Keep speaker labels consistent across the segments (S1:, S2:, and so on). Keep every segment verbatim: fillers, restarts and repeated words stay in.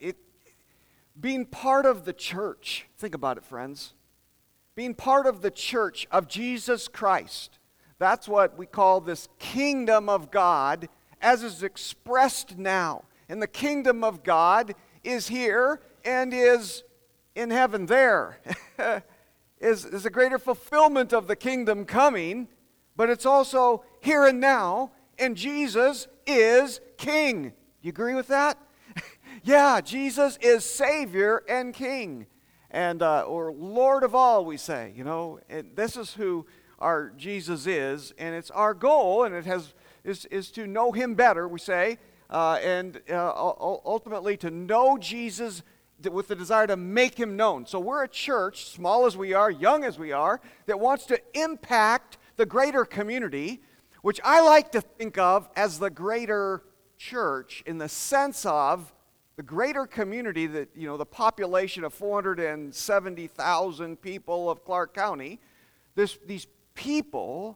S1: it, being part of the church, think about it, friends. Being part of the church of Jesus Christ, that's what we call this kingdom of God as is expressed now. And the kingdom of God is here and is in heaven there. is, is a greater fulfillment of the kingdom coming, but it's also here and now, and Jesus is King. Do you agree with that? Yeah, Jesus is Savior and King. And, uh, or Lord of all, we say, you know, and this is who our Jesus is, and it's our goal, and it has is, is to know Him better, we say, uh, and uh, ultimately to know Jesus with the desire to make Him known. So we're a church, small as we are, young as we are, that wants to impact the greater community, which I like to think of as the greater church in the sense of the greater community, that, you know, the population of four hundred seventy thousand people of Clark County, this, these people,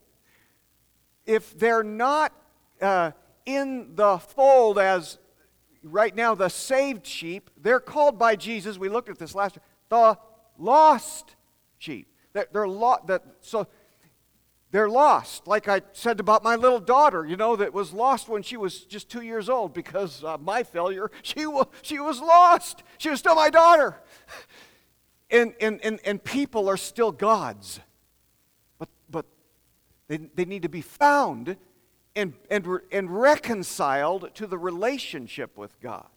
S1: if they're not uh, in the fold as right now the saved sheep, they're called by Jesus, we looked at this last year, the lost sheep. They're, they're lo- that, so they're lost, like I said about my little daughter, you know, that was lost when she was just two years old because of my failure. She was, she was lost. She was still my daughter. And, and, and, and people are still God's. But, but they, they need to be found and, and, and reconciled to the relationship with God.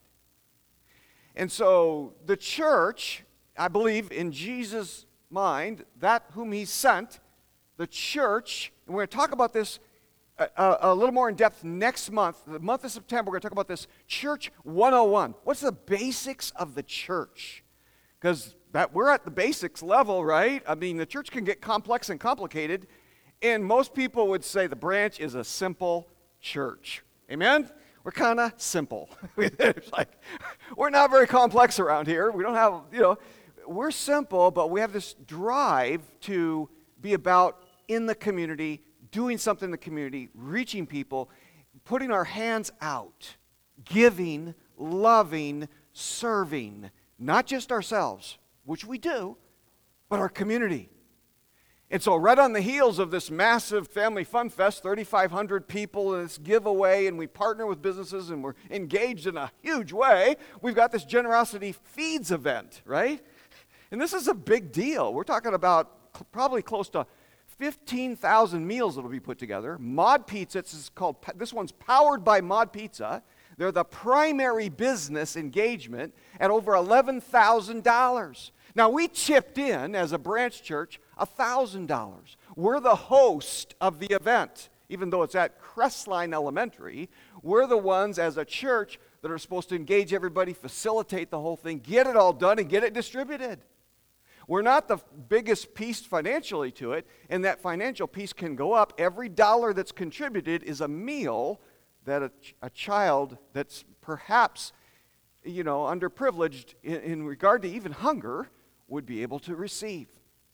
S1: And so the church, I believe in Jesus' mind, that whom He sent, the church, and we're going to talk about this a, a, a little more in depth next month, the month of September. We're going to talk about this Church one oh one. What's the basics of the church? Because that we're at the basics level, right? I mean, the church can get complex and complicated, and most people would say the branch is a simple church. Amen? We're kind of simple. It's like, we're not very complex around here. We don't have, you know, we're simple, but we have this drive to be about in the community, doing something in the community, reaching people, putting our hands out, giving, loving, serving, not just ourselves, which we do, but our community. And so right on the heels of this massive Family Fun Fest, thirty-five hundred people in this giveaway, and we partner with businesses and we're engaged in a huge way, we've got this Generosity Feeds event, right? And this is a big deal. We're talking about probably close to fifteen thousand meals that will be put together. Mod Pizza, this is called, this one's powered by Mod Pizza. They're the primary business engagement at over eleven thousand dollars. Now, we chipped in as a branch church one thousand dollars. We're the host of the event. Even though it's at Crestline Elementary, we're the ones as a church that are supposed to engage everybody, facilitate the whole thing, get it all done, and get it distributed. We're not the biggest piece financially to it, and that financial piece can go up. Every dollar that's contributed is a meal that a, a child that's perhaps, you know, underprivileged in, in regard to even hunger would be able to receive.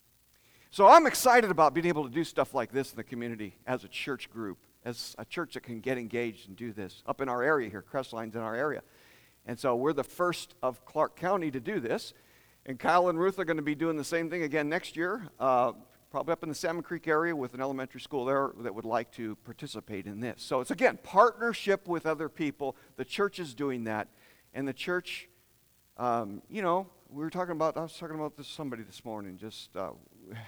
S1: So I'm excited about being able to do stuff like this in the community as a church group, as a church that can get engaged and do this up in our area here. Crestline's in our area. And so we're the first of Clark County to do this. And Kyle and Ruth are going to be doing the same thing again next year, uh, probably up in the Salmon Creek area with an elementary school there that would like to participate in this. So it's, again, partnership with other people. The church is doing that. And the church, um, you know, we were talking about, I was talking about this somebody this morning, just, uh,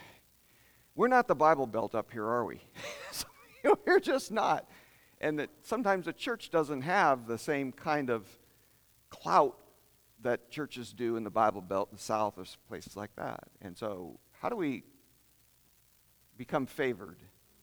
S1: we're not the Bible Belt up here, are we? We're just not. And that sometimes the church doesn't have the same kind of clout that churches do in the Bible Belt, the South, or places like that. And so, how do we become favored?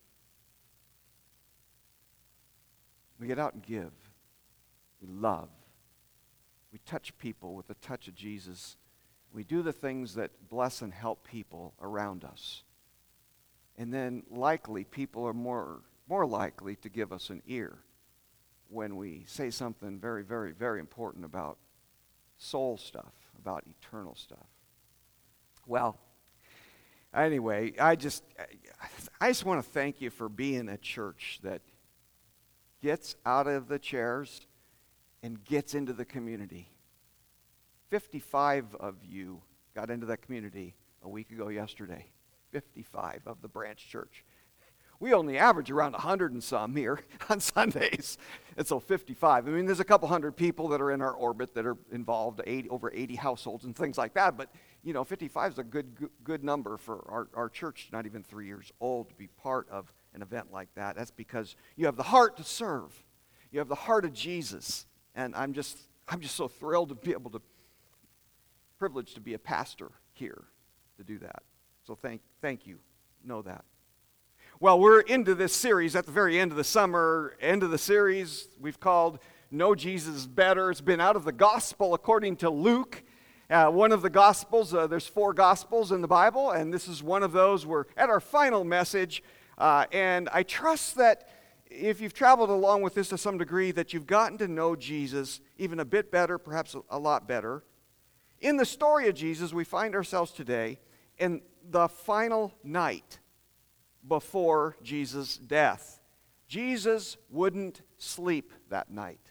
S1: We get out and give. We love. We touch people with the touch of Jesus. We do the things that bless and help people around us. And then, likely, people are more, more likely to give us an ear when we say something very, very, very important about soul stuff, about eternal stuff. Well, anyway, I just I just want to thank you for being a church that gets out of the chairs and gets into the community. fifty-five of you got into that community a week ago yesterday. fifty-five of the branch church. We only average around one hundred and some here on Sundays. And so fifty-five. I mean, there's a couple hundred people that are in our orbit that are involved, eighty, over eighty households and things like that. But, you know, fifty-five is a good, good, good number for our, our church, not even three years old, to be part of an event like that. That's because you have the heart to serve. You have the heart of Jesus. And I'm just, I'm just so thrilled to be able to, privileged to be a pastor here to do that. So thank, thank you. Know that. Well, we're into this series at the very end of the summer, end of the series we've called Know Jesus Better. It's been out of the gospel according to Luke. Uh, one of the gospels, uh, there's four gospels in the Bible, and this is one of those. We're at our final message, uh, and I trust that if you've traveled along with this to some degree, that you've gotten to know Jesus even a bit better, perhaps a, a lot better. In the story of Jesus, we find ourselves today in the final night before Jesus' death. Jesus wouldn't sleep that night.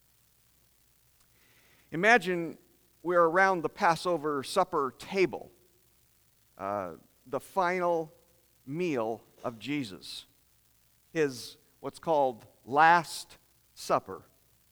S1: Imagine we're around the Passover supper table, uh, the final meal of Jesus, his what's called Last Supper.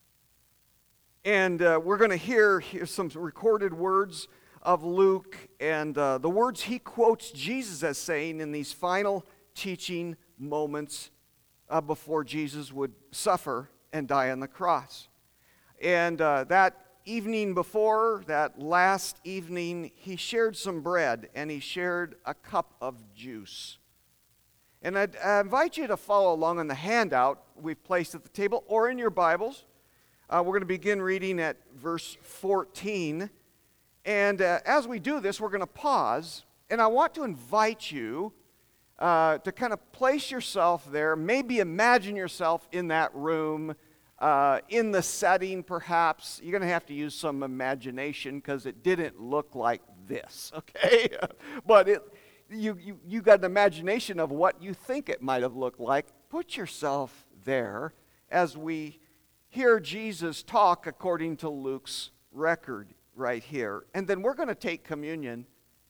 S1: And uh, we're going to hear, hear some recorded words of Luke and uh, the words he quotes Jesus as saying in these final teaching moments uh, before Jesus would suffer and die on the cross. And uh, that evening before, that last evening, he shared some bread and he shared a cup of juice. And I'd, I invite you to follow along on the handout we've placed at the table or in your Bibles. Uh, we're going to begin reading at verse fourteen. And uh, as we do this, we're going to pause. And I want to invite you Uh, to kind of place yourself there, maybe imagine yourself in that room, uh, in the setting perhaps. You're going to have to use some imagination because it didn't look like this, okay? But it, you, you, you got an imagination of what you think it might have looked like. Put yourself there as we hear Jesus talk according to Luke's record right here. And then we're going to take communion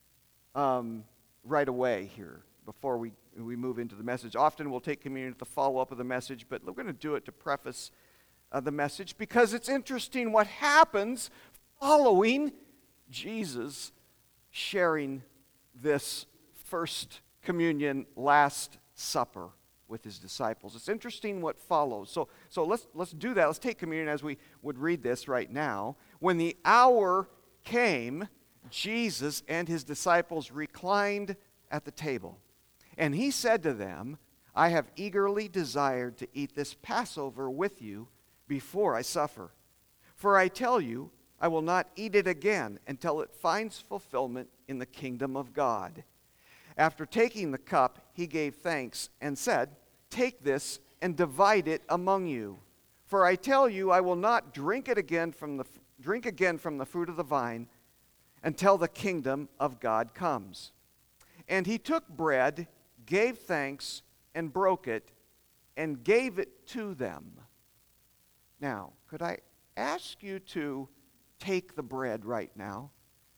S1: um, right away here. Before we, we move into the message. Often we'll take communion at the follow-up of the message, but we're going to do it to preface uh, the message because it's interesting what happens following Jesus sharing this first communion, Last Supper with his disciples. It's interesting what follows. So, so let's, let's do that. Let's take communion as we would read this right now. When the hour came, Jesus and his disciples reclined at the table. And he said to them, I have eagerly desired to eat this Passover with you before I suffer. For I tell you, I will not eat it again until it finds fulfillment in the kingdom of God. After taking the cup, he gave thanks and said, Take this and divide it among you. For I tell you, I will not drink it again from the drink again from the fruit of the vine until the kingdom of God comes. And he took bread, gave thanks, and broke it, and gave it to them. Now, could I ask you to take the bread right now?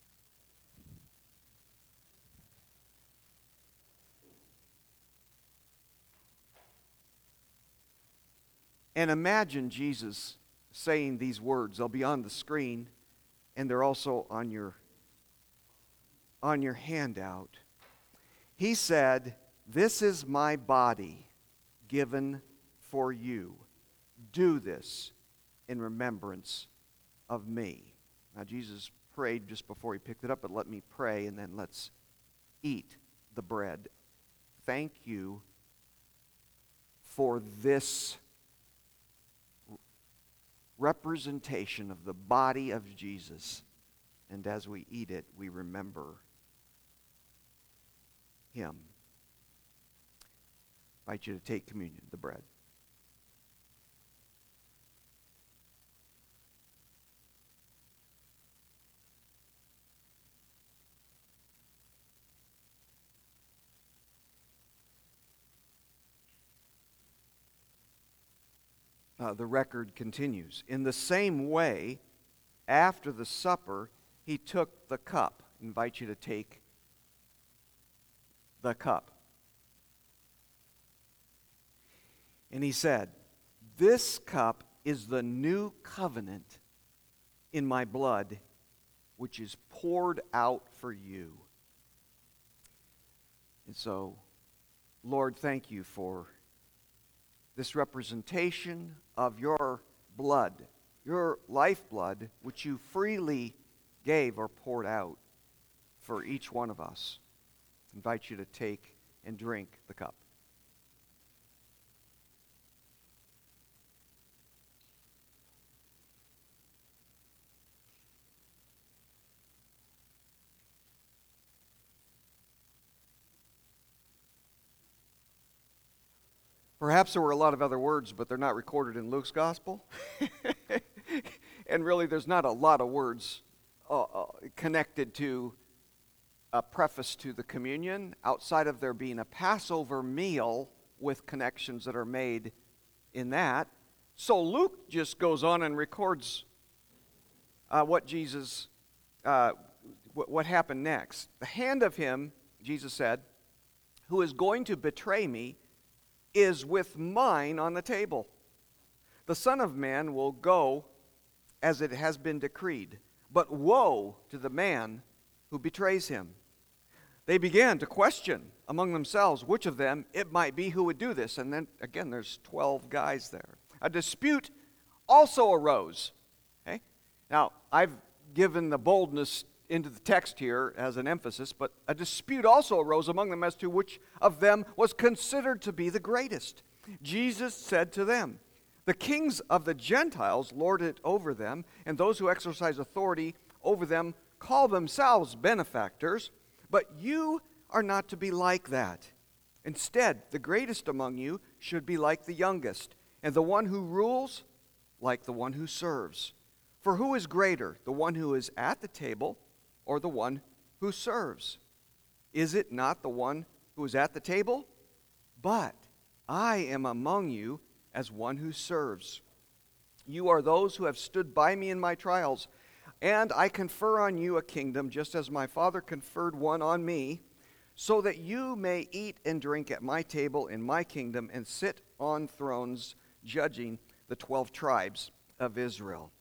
S1: And imagine Jesus saying these words. They'll be on the screen, and they're also on your, on your handout. He said, This is my body given for you. Do this in remembrance of me. Now, Jesus prayed just before he picked it up, but let me pray, and then let's eat the bread. Thank you for this representation of the body of Jesus. And as we eat it, we remember him. I invite you to take communion, the bread. Uh, the record continues. In the same way, after the supper, he took the cup. I invite you to take the cup. And he said, "This cup is the new covenant in my blood, which is poured out for you." And so, Lord, thank you for this representation of your blood, your lifeblood, which you freely gave or poured out for each one of us. I invite you to take and drink the cup. Perhaps there were a lot of other words, but they're not recorded in Luke's gospel. And really, there's not a lot of words uh, uh, connected to a preface to the communion, outside of there being a Passover meal with connections that are made in that. So Luke just goes on and records uh, what Jesus, uh, w- what happened next. "The hand of him," Jesus said, "who is going to betray me is with mine on the table. The Son of Man will go as it has been decreed, but woe to the man who betrays him." They began to question among themselves which of them it might be who would do this. And then, again, there's twelve guys there. A dispute also arose. Okay? Now, I've given the boldness into the text here as an emphasis, but a dispute also arose among them as to which of them was considered to be the greatest. Jesus said to them, "The kings of the Gentiles lord it over them, and those who exercise authority over them call themselves benefactors, but you are not to be like that. Instead, the greatest among you should be like the youngest, and the one who rules like the one who serves. For who is greater, the one who is at the table or the one who serves? Is it not the one who is at the table? But I am among you as one who serves. You are those who have stood by me in my trials, and I confer on you a kingdom, just as my Father conferred one on me, so that you may eat and drink at my table in my kingdom and sit on thrones judging the twelve tribes of Israel."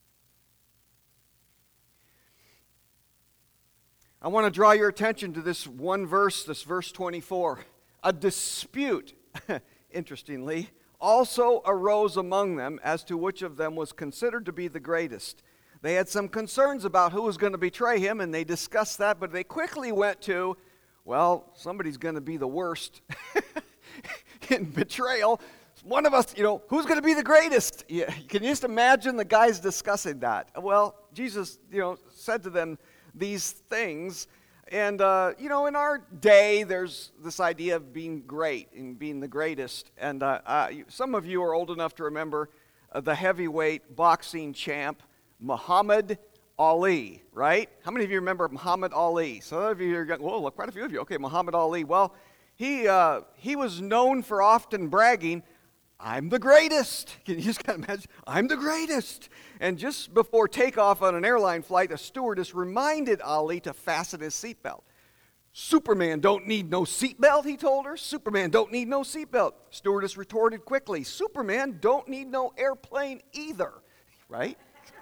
S1: I want to draw your attention to this one verse, this verse twenty-four. A dispute, interestingly, also arose among them as to which of them was considered to be the greatest. They had some concerns about who was going to betray him, and they discussed that, but they quickly went to, well, somebody's going to be the worst in betrayal. One of us, you know, who's going to be the greatest? Yeah, can you just imagine the guys discussing that? Well, Jesus, you know, said to them these things. And, uh, you know, in our day, there's this idea of being great and being the greatest. And uh, uh, some of you are old enough to remember uh, the heavyweight boxing champ, Muhammad Ali, right? How many of you remember Muhammad Ali? Some of you are going, whoa, look, quite a few of you. Okay, Muhammad Ali. Well, he uh, he was known for often bragging, "I'm the greatest." Can you just kind of imagine? I'm the greatest. And just before takeoff on an airline flight, a stewardess reminded Ali to fasten his seatbelt. "Superman don't need no seatbelt," he told her. "Superman don't need no seatbelt." Stewardess retorted quickly, "Superman don't need no airplane either." Right?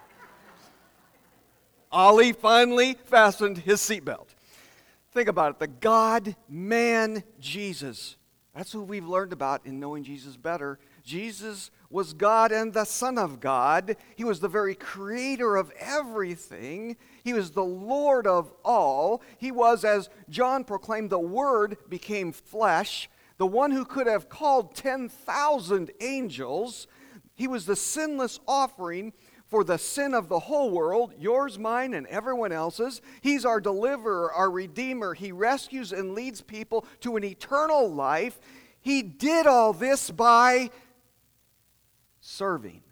S1: Ali finally fastened his seatbelt. Think about it. The God-man Jesus. That's who we've learned about in knowing Jesus better. Jesus was God and the Son of God. He was the very creator of everything. He was the Lord of all. He was, as John proclaimed, the Word became flesh, the one who could have called ten thousand angels. He was the sinless offering for the sin of the whole world, yours, mine, and everyone else's. He's our deliverer, our redeemer. He rescues and leads people to an eternal life. He did all this by serving.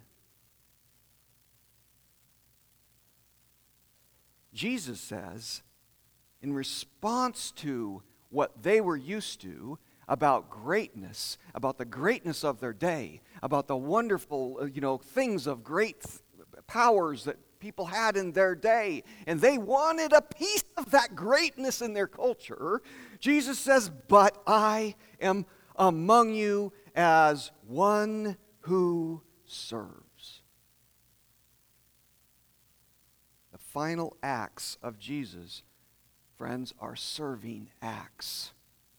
S1: Jesus says, in response to what they were used to about greatness, about the greatness of their day, about the wonderful, you know, things of great powers that people had in their day, and they wanted a piece of that greatness in their culture. Jesus says, but I am among you as one who serves. The final acts of Jesus, friends, are serving acts.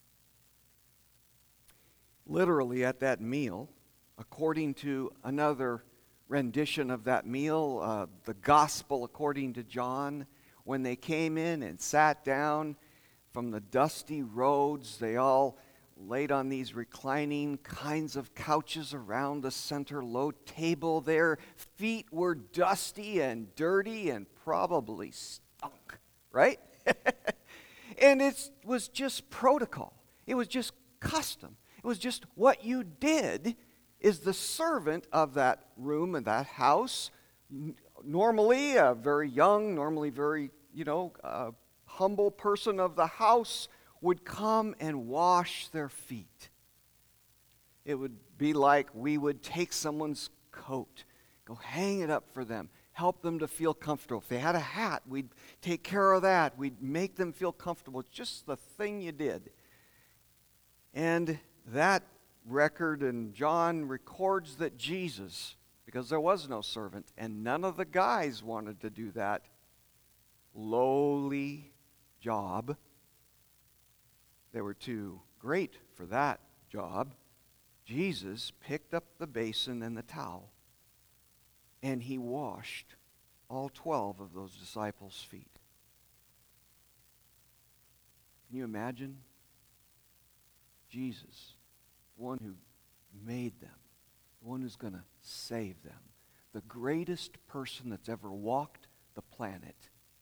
S1: Literally at that meal, according to another rendition of that meal, uh, the gospel according to John, when they came in and sat down from the dusty roads, they all laid on these reclining kinds of couches around the center low table. Their feet were dusty and dirty and probably stunk, right? And it was just protocol. It was just custom. It was just what you did is the servant of that room and that house, normally a very young, normally very, you know, uh, humble person of the house, would come and wash their feet. It would be like we would take someone's coat, go hang it up for them, help them to feel comfortable. If they had a hat, we'd take care of that. We'd make them feel comfortable. It's just the thing you did. And that record, and John records that Jesus, because there was no servant, and none of the guys wanted to do that lowly job. They were too great for that job. Jesus picked up the basin and the towel, and he washed all twelve of those disciples' feet. Can you imagine? Jesus, the one who made them, the one who's going to save them, the greatest person that's ever walked the planet.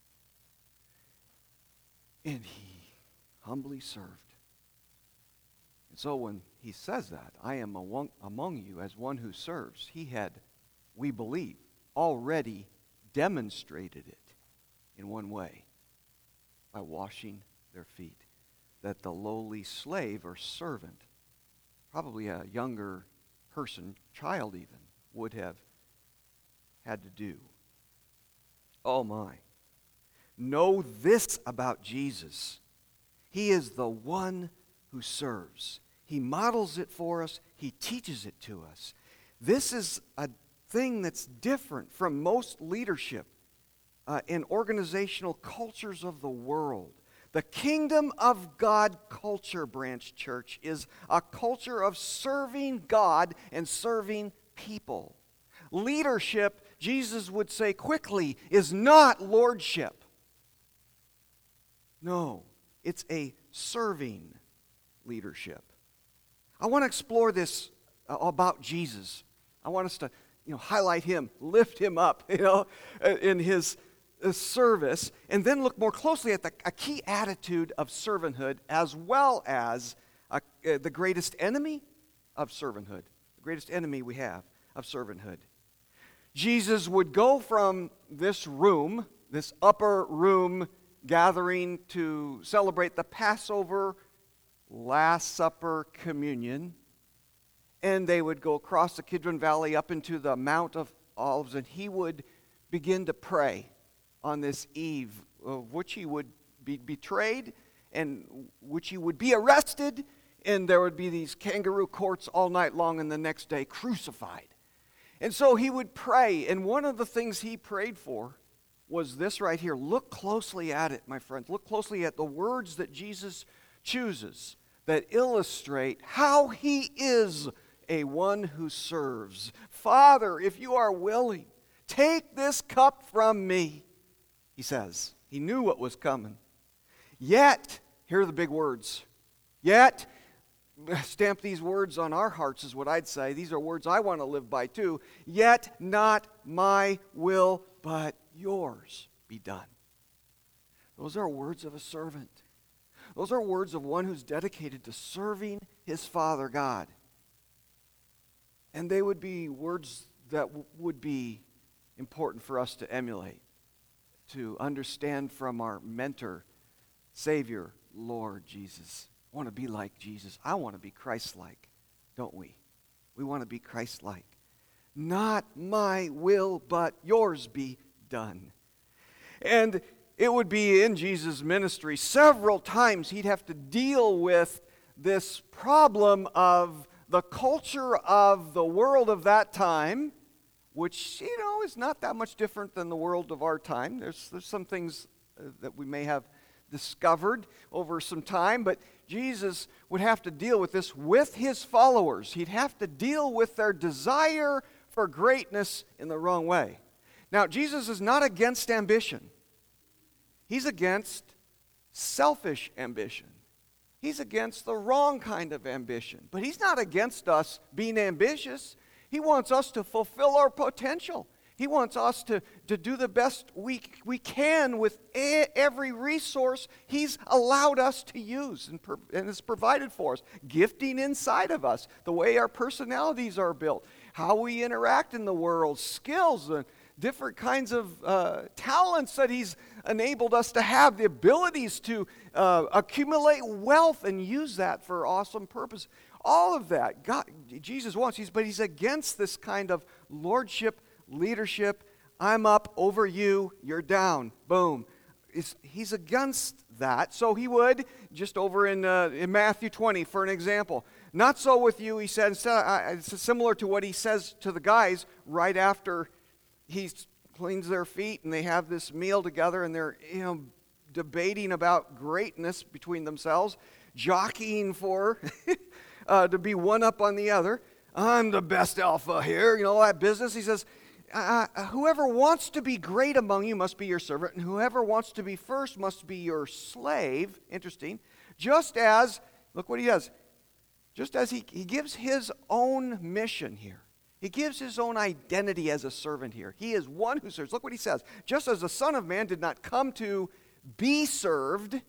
S1: And he humbly served. And so when he says that, I am among, among you as one who serves, he had, we believe, already demonstrated it in one way, by washing their feet. That the lowly slave or servant, probably a younger person, child even, would have had to do. Oh my. Know this about Jesus. He is the one who serves. He models it for us. He teaches it to us. This is a thing that's different from most leadership uh, in organizational cultures of the world. The kingdom of God culture, Branch Church, is a culture of serving God and serving people. Leadership, Jesus would say quickly, is not lordship. No, it's a serving leadership. I want to explore this uh, about Jesus. I want us to, you know, highlight him, lift him up, you know, in his uh, service, and then look more closely at the, a key attitude of servanthood, as well as uh, uh, the greatest enemy of servanthood, the greatest enemy we have of servanthood. Jesus would go from this room, this upper room gathering to celebrate the Passover, Last Supper, communion, and they would go across the Kidron Valley up into the Mount of Olives, and he would begin to pray on this eve of which he would be betrayed and which he would be arrested, and there would be these kangaroo courts all night long, and the next day crucified. And so he would pray, and one of the things he prayed for was this right here. Look closely at it, my friends. Look closely at the words that Jesus chooses that illustrate how he is a one who serves. Father, if you are willing, take this cup from me, he says. He knew what was coming. Yet, here are the big words. Yet, stamp these words on our hearts is what I'd say. These are words I want to live by too. Yet not my will, but yours be done. Those are words of a servant. Those are words of one who's dedicated to serving his Father God. And they would be words that w- would be important for us to emulate, to understand from our mentor, Savior, Lord Jesus. I want to be like Jesus. I want to be Christ-like, don't we? We want to be Christ-like. Not my will, but yours be done. And it would be in Jesus' ministry several times he'd have to deal with this problem of the culture of the world of that time, which, you know, is not that much different than the world of our time. There's, there's some things uh, that we may have discovered over some time, but Jesus would have to deal with this with his followers. He'd have to deal with their desire for greatness in the wrong way. Now, Jesus is not against ambition. He's against selfish ambition. He's against the wrong kind of ambition. But he's not against us being ambitious. He wants us to fulfill our potential. He wants us to, to do the best we, we can with a, every resource he's allowed us to use and, per, and has provided for us. Gifting inside of us, the way our personalities are built, how we interact in the world, skills, and different kinds of uh, talents that he's enabled us to have, the abilities to uh, accumulate wealth and use that for awesome purpose. All of that, God, Jesus wants, he's, but he's against this kind of lordship, leadership. I'm up over you, you're down, boom. It's, he's against that. So he would, just over in, uh, in Matthew twenty, for an example, not so with you, he said, instead, uh, it's similar to what he says to the guys right after he cleans their feet and they have this meal together and they're, you know, debating about greatness between themselves, jockeying for uh, to be one up on the other. I'm the best alpha here, you know, that business. He says, uh, whoever wants to be great among you must be your servant, and whoever wants to be first must be your slave. Interesting. Just as, look what he does, just as he, he gives his own mission here. He gives his own identity as a servant here. He is one who serves. Look what he says. Just as the Son of Man did not come to be served,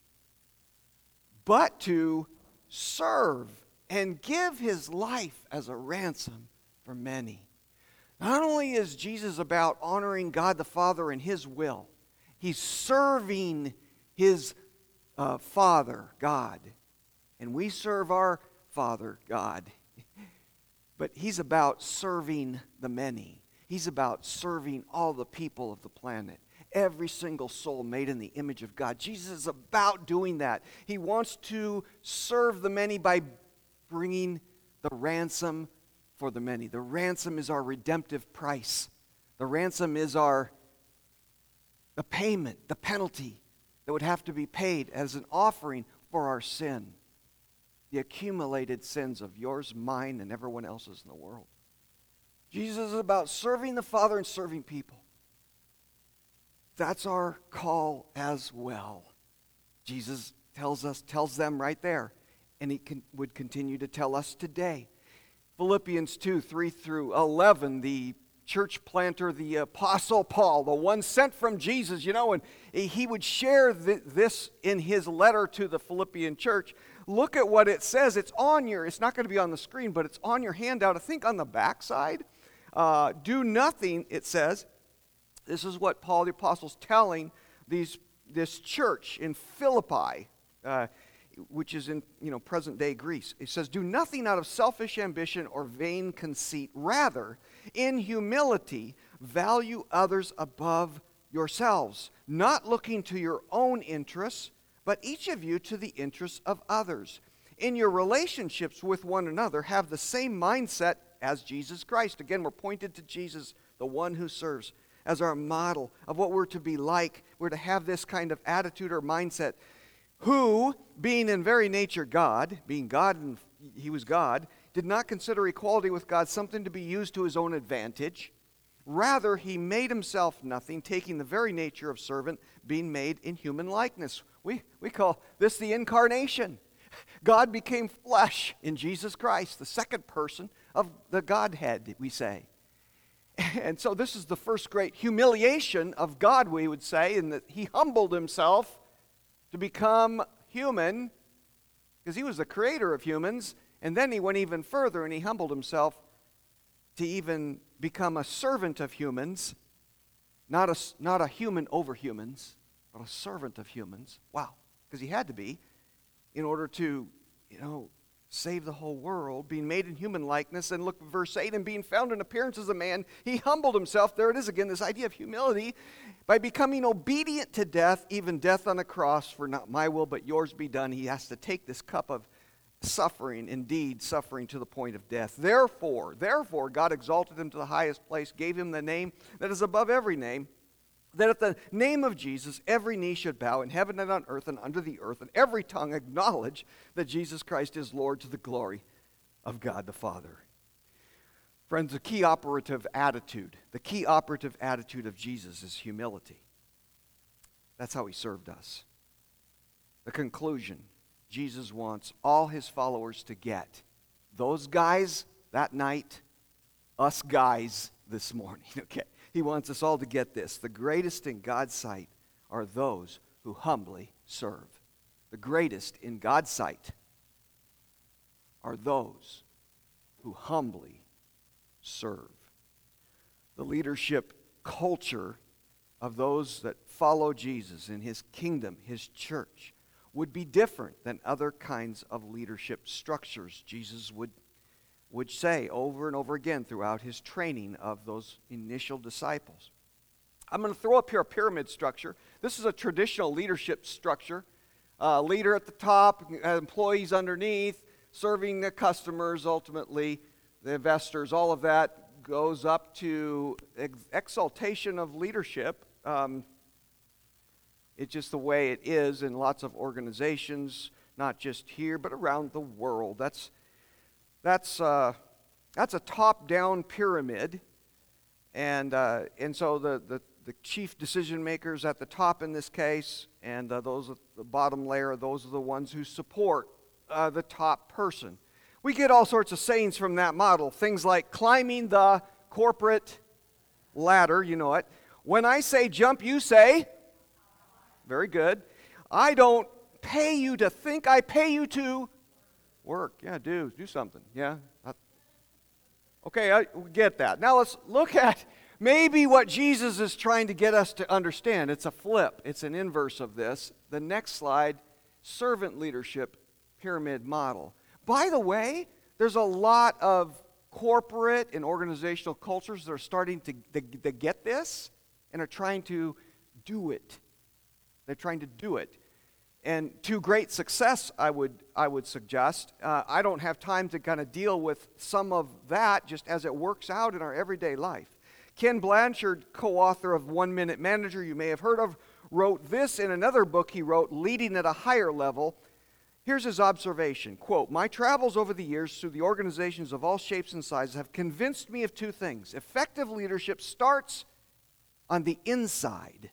S1: but to serve and give his life as a ransom for many. Not only is Jesus about honoring God the Father and his will, he's serving his uh, Father, God. And we serve our Father, God. But he's about serving the many. He's about serving all the people of the planet. Every single soul made in the image of God. Jesus is about doing that. He wants to serve the many by bringing the ransom for the many. The ransom is our redemptive price. The ransom is our the payment, the penalty that would have to be paid as an offering for our sin. The accumulated sins of yours, mine, and everyone else's in the world. Jesus is about serving the Father and serving people. That's our call as well. Jesus tells us, tells them right there, and he can, would continue to tell us today. Philippians two, three through eleven, the church planter, the Apostle Paul, the one sent from Jesus, you know, and he would share th- this in his letter to the Philippian church. Look at what it says. It's on your, it's not going to be on the screen, but it's on your handout. I think on the back side. Uh, do nothing, it says. This is what Paul the Apostle is telling these, this church in Philippi, uh, which is in, you know, present-day Greece. It says, do nothing out of selfish ambition or vain conceit. Rather, in humility, value others above yourselves, not looking to your own interests, but each of you to the interests of others. In your relationships with one another, have the same mindset as Jesus Christ. Again, we're pointed to Jesus, the one who serves, as our model of what we're to be like. We're to have this kind of attitude or mindset. Who, being in very nature God, being God and he was God, did not consider equality with God something to be used to his own advantage. Rather, he made himself nothing, taking the very nature of servant, being made in human likeness. We, we call this the incarnation. God became flesh in Jesus Christ, the second person of the Godhead, we say. And so this is the first great humiliation of God, we would say, in that he humbled himself to become human, because he was the creator of humans, and then he went even further and he humbled himself to even become a servant of humans, not a, not a human over humans, but a servant of humans. Wow, because he had to be in order to, you know, save the whole world, being made in human likeness. And look, verse eight, and being found in appearance as a man, he humbled himself. There it is again, this idea of humility, by becoming obedient to death, even death on a cross. For not my will, but yours be done. He has to take this cup of suffering, indeed suffering to the point of death. Therefore, therefore, God exalted him to the highest place, gave him the name that is above every name, that at the name of Jesus, every knee should bow in heaven and on earth and under the earth, and every tongue acknowledge that Jesus Christ is Lord, to the glory of God the Father. Friends, the key operative attitude, the key operative attitude of Jesus is humility. That's how he served us. The conclusion, Jesus wants all his followers to get. Those guys that night, us guys this morning, okay? He wants us all to get this. The greatest in God's sight are those who humbly serve. The greatest in God's sight are those who humbly serve. The leadership culture of those that follow Jesus in his kingdom, his church, would be different than other kinds of leadership structures. Jesus would would say over and over again throughout his training of those initial disciples. I'm going to throw up here a pyramid structure. This is a traditional leadership structure. Uh, leader at the top, employees underneath, serving the customers, ultimately the investors, all of that goes up to ex- exaltation of leadership. Um, it's just the way it is in lots of organizations, not just here, but around the world. That's That's uh, that's a top-down pyramid, and uh, and so the, the, the chief decision makers at the top in this case, and uh, those at the bottom layer, those are the ones who support uh, the top person. We get all sorts of sayings from that model, things like climbing the corporate ladder, you know it. When I say jump, you say, very good. I don't pay you to think, I pay you to work. Yeah, do. Do something. Yeah. Okay, I we get that. Now let's look at maybe what Jesus is trying to get us to understand. It's a flip. It's an inverse of this. The next slide, servant leadership pyramid model. By the way, there's a lot of corporate and organizational cultures that are starting to, to, to get this and are trying to do it. They're trying to do it. And to great success, I would I would suggest. Uh, I don't have time to kind of deal with some of that just as it works out in our everyday life. Ken Blanchard, co-author of One Minute Manager, you may have heard of, wrote this in another book he wrote, Leading at a Higher Level. Here's his observation, quote, "My travels over the years through the organizations of all shapes and sizes have convinced me of two things. Effective leadership starts on the inside,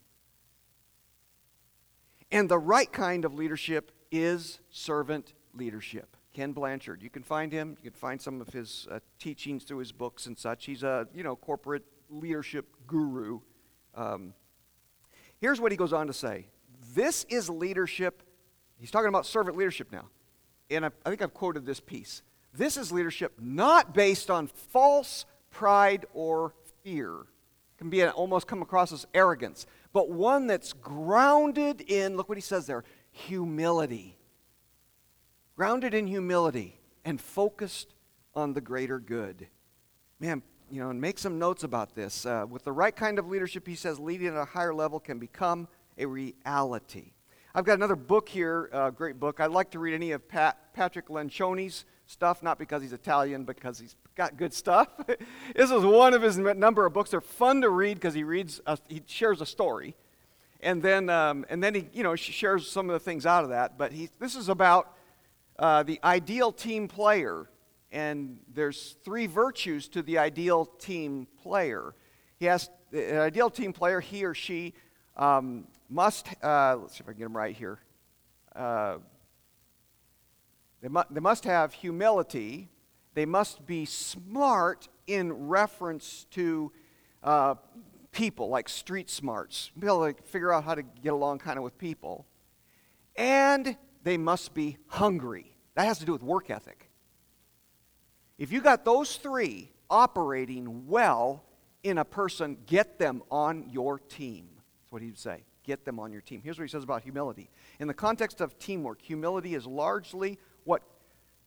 S1: and the right kind of leadership is servant leadership." Ken Blanchard, you can find him. You can find some of his uh, teachings through his books and such. He's a you know corporate leadership guru. Um, here's what he goes on to say. This is leadership. He's talking about servant leadership now. And I, I think I've quoted this piece. This is leadership not based on false pride or fear. It can be an, almost come across as arrogance, but one that's grounded in, look what he says there, humility. Grounded in humility and focused on the greater good. Man, you know, and make some notes about this. Uh, with the right kind of leadership, he says, leading at a higher level can become a reality. I've got another book here, a uh, great book. I'd like to read any of Pat, Patrick Lencioni's stuff, not because he's Italian, because he's got good stuff. This is one of his number of books. They're fun to read because he reads, a, he shares a story, and then um, and then he you know shares some of the things out of that. But he this is about uh, the ideal team player, and there's three virtues to the ideal team player. He has an ideal team player. He or she um, must. Uh, let's see if I can get them right here. Uh, They, mu- they must have humility. They must be smart in reference to uh, people, like street smarts. Be able to figure out how to get along kind of with people. And they must be hungry. That has to do with work ethic. If you got those three operating well in a person, get them on your team. That's what he would say. Get them on your team. Here's what he says about humility. In the context of teamwork, humility is largely what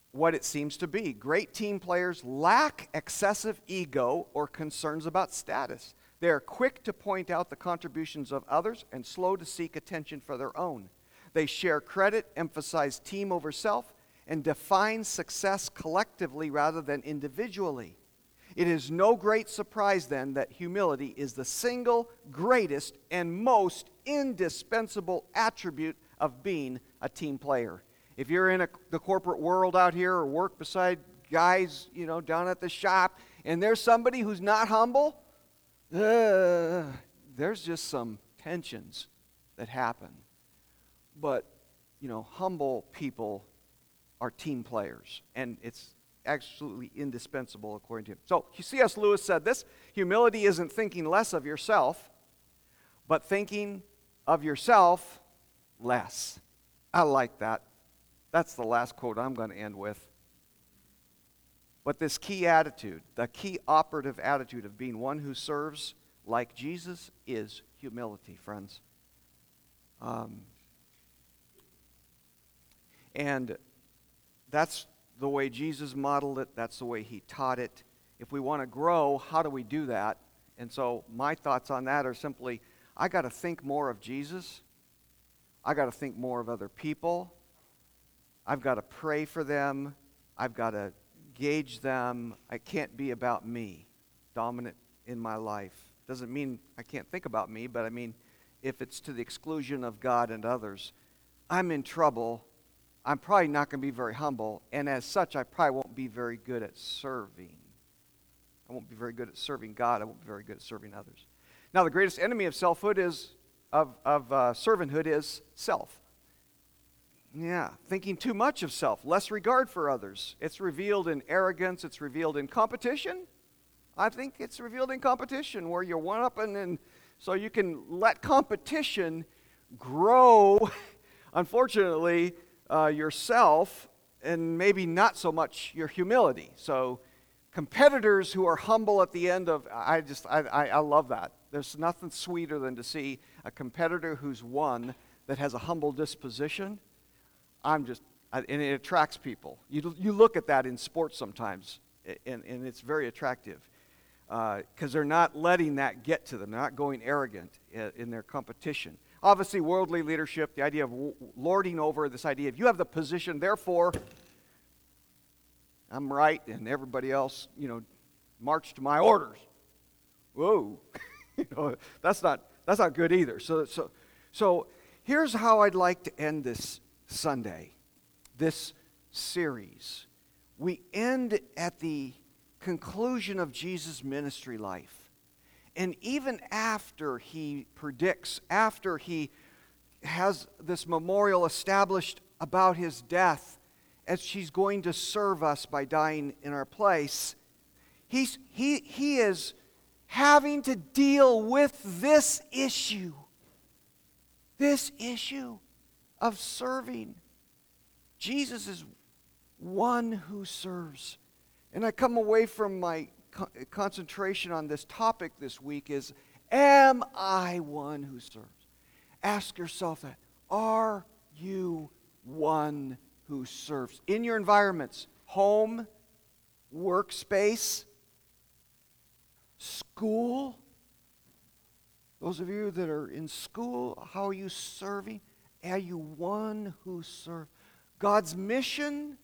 S1: what it seems to be. Great team players lack excessive ego or concerns about status. They are quick to point out the contributions of others and slow to seek attention for their own. They share credit, emphasize team over self, and define success collectively rather than individually. It is no great surprise then that humility is the single greatest and most indispensable attribute of being a team player. If you're in a, the corporate world out here or work beside guys, you know, down at the shop, and there's somebody who's not humble, uh, there's just some tensions that happen. But, you know, humble people are team players, and it's absolutely indispensable according to him. So C S Lewis said this: humility isn't thinking less of yourself, but thinking of yourself less. I like that. That's the last quote I'm going to end with. But this key attitude, the key operative attitude of being one who serves like Jesus, is humility, friends. Um, and that's the way Jesus modeled it. That's the way he taught it. If we want to grow, how do we do that? And so my thoughts on that are simply, I got to think more of Jesus. I got to think more of other people. I've got to pray for them. I've got to gauge them. It can't be about me, dominant in my life. Doesn't mean I can't think about me, but I mean, if it's to the exclusion of God and others, I'm in trouble. I'm probably not going to be very humble, and as such, I probably won't be very good at serving. I won't be very good at serving God. I won't be very good at serving others. Now, the greatest enemy of selfhood is of of uh, servanthood is self. Yeah, thinking too much of self, less regard for others. It's revealed in arrogance. It's revealed in competition. I think it's revealed in competition where you're one-upping, and so you can let competition grow, unfortunately, uh, yourself, and maybe not so much your humility. So competitors who are humble at the end of, I just, I, I, I love that. There's nothing sweeter than to see a competitor who's won that has a humble disposition. I'm just, and it attracts people. You you look at that in sports sometimes, and, and it's very attractive because uh, they're not letting that get to them. They're not going arrogant in, in their competition. Obviously, worldly leadership, the idea of lording over, this idea of you have the position, therefore I'm right, and everybody else, you know, march to my orders. Whoa, you know, that's not that's not good either. So so so here's how I'd like to end this Sunday, this series. We end at the conclusion of Jesus' ministry life. And even after he predicts, after he has this memorial established about his death, as she's going to serve us by dying in our place, he's, he, he is having to deal with this issue. This issue of serving. Jesus is one who serves. And I come away from my co- concentration on this topic this week is, am I one who serves? Ask yourself that. Are you one who serves? In your environments, home, workspace, school. Those of you that are in school, how are you serving? Are you one who serves? God's mission,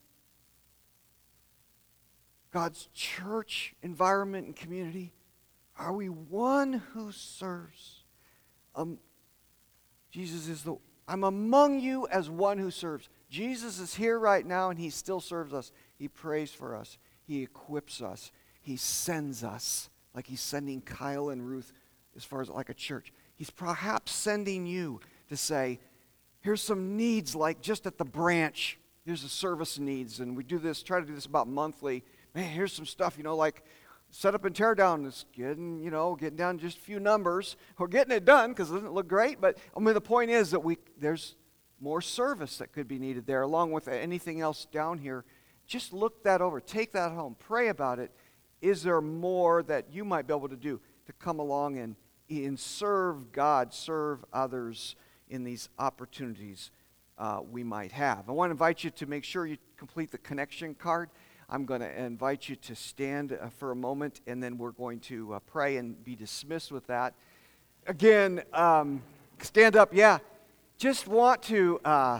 S1: God's church environment and community, are we one who serves? Um, Jesus is the, I'm among you as one who serves. Jesus is here right now and he still serves us. He prays for us. He equips us. He sends us, like he's sending Kyle and Ruth as far as like a church. He's perhaps sending you to say, here's some needs, like just at the branch. Here's the service needs, and we do this, try to do this about monthly. Man, here's some stuff, you know, like set up and tear down is getting, you know, getting down just a few numbers. We're getting it done because it doesn't look great, but I mean, the point is that we there's more service that could be needed there, along with anything else down here. Just look that over. Take that home. Pray about it. Is there more that you might be able to do to come along and, and serve God, serve others in these opportunities uh, we might have. I want to invite you to make sure you complete the connection card. I'm going to invite you to stand uh, for a moment, and then we're going to uh, pray and be dismissed with that. Again, um, stand up, yeah. Just want to, uh,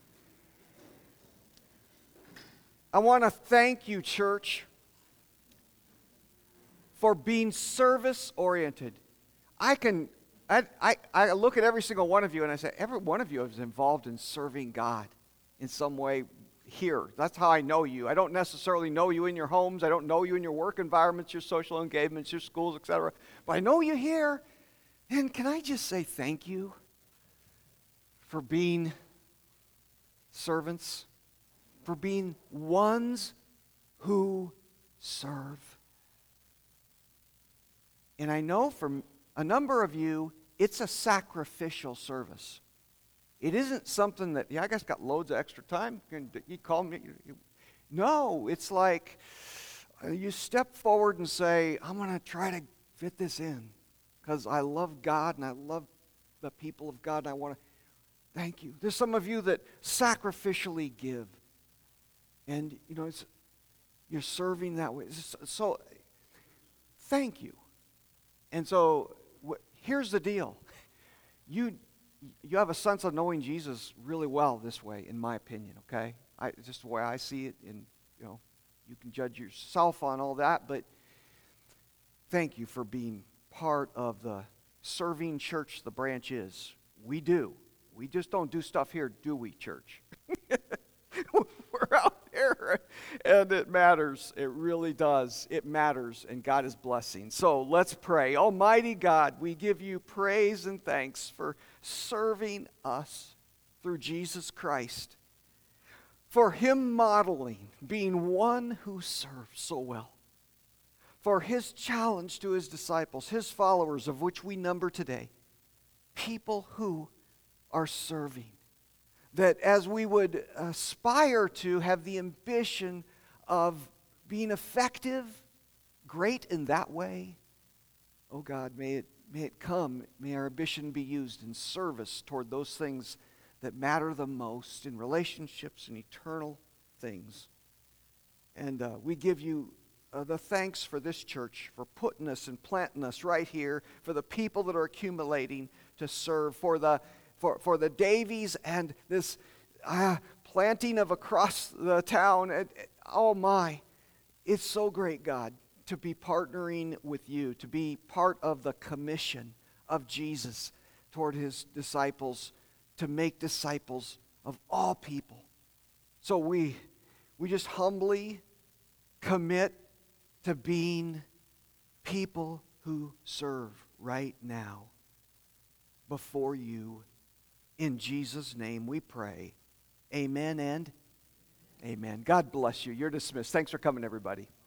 S1: I want to thank you, church, for being service-oriented. I can, I, I, I look at every single one of you and I say, every one of you is involved in serving God in some way here. That's how I know you. I don't necessarily know you in your homes. I don't know you in your work environments, your social engagements, your schools, et cetera. But I know you here. And can I just say thank you for being servants, for being ones who serve. And I know from a number of you, it's a sacrificial service. It isn't something that, yeah, I guess got loads of extra time. You call me. No, it's like you step forward and say, I'm going to try to fit this in because I love God and I love the people of God and I want to thank you. There's some of you that sacrificially give. And, you know, it's, you're serving that way. So, thank you. And so, wh- here's the deal. You you have a sense of knowing Jesus really well this way, in my opinion, okay? I, it's just the way I see it, and, you know, you can judge yourself on all that, but thank you for being part of the serving church the branch is. We do. We just don't do stuff here, do we, church? We're out there, and it matters. It really does. It matters, and God is blessing. So let's pray. Almighty God, we give you praise and thanks for serving us through Jesus Christ, for him modeling being one who serves so well, for his challenge to his disciples, his followers, of which we number today, people who are serving. That as we would aspire to have the ambition of being effective, great in that way, oh God, may it, may it come, may our ambition be used in service toward those things that matter the most in relationships and eternal things. And uh, we give you uh, the thanks for this church, for putting us and planting us right here, for the people that are accumulating to serve, for the For, for the Davies and this uh, planting of across the town. It, it, oh my, it's so great, God, to be partnering with you, to be part of the commission of Jesus toward his disciples, to make disciples of all people. So we, we just humbly commit to being people who serve right now before you. In Jesus' name we pray. Amen and amen. God bless you. You're dismissed. Thanks for coming, everybody.